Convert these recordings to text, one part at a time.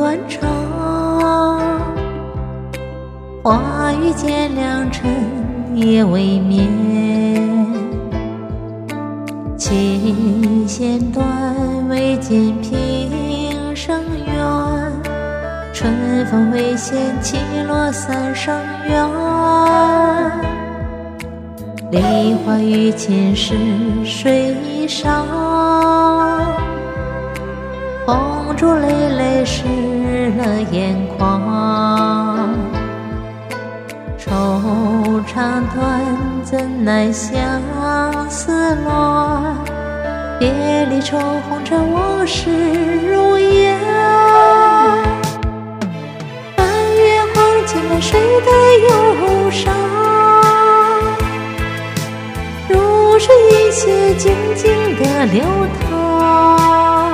断肠。花雨渐凉，晨夜未眠。琴弦断，未见平生缘。春风未现，起落三生缘。梨花雨前是水上，风烛累累湿了眼眶。惆怅断，怎奈相思乱？别离愁，红尘往事如烟。半月光，浸满谁的忧伤？如水一泻，静静地流淌。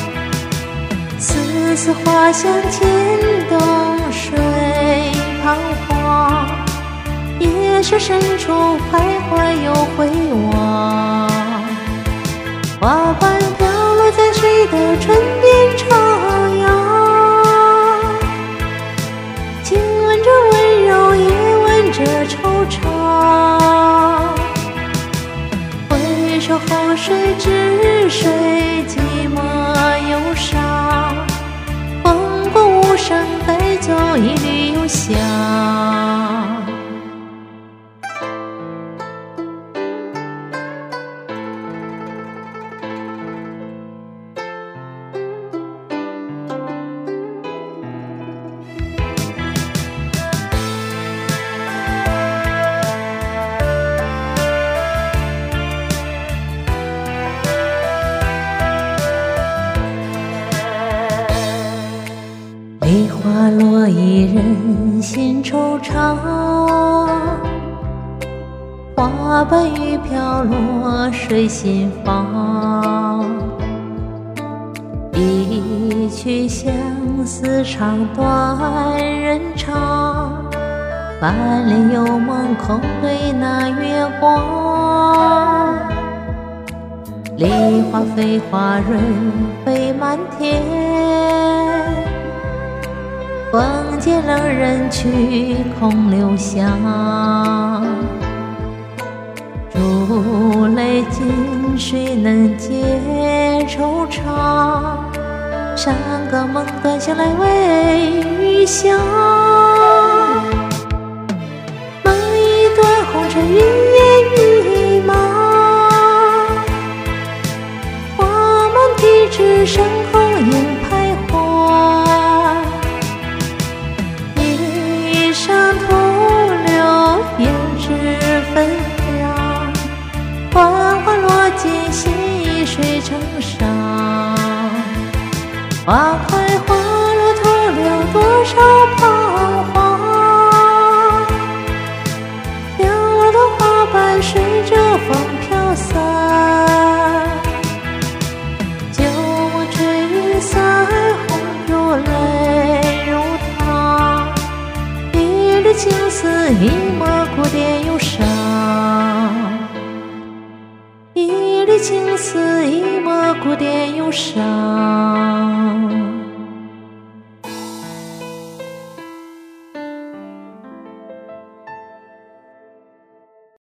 丝丝花香牵动水彷徨。夜色深处，徘徊又回望。花瓣飘落在谁的唇边徜徉？亲吻着温柔，也吻着惆怅。回首后，谁知谁寂寞忧伤？风过无声，带走一缕幽香。梨花落，一人心惆怅。花瓣雨飘落，水心房。一曲相思唱断人肠。万里幽梦，空对那月光。梨花飞花蕊飞满天。风见冷人去，空留香。珠泪尽，谁能解惆怅？山歌梦断，醒来为余香。梦一段，红尘云烟迷茫。花满地枝，深空影徘徊。缓缓落尽，细水成伤。花开花落，徒留多少彷徨。飘落的花瓣随着风飘散。旧梦吹散，红烛泪如糖。一缕青丝，一抹古典忧伤。一缕青丝，一抹古典忧伤。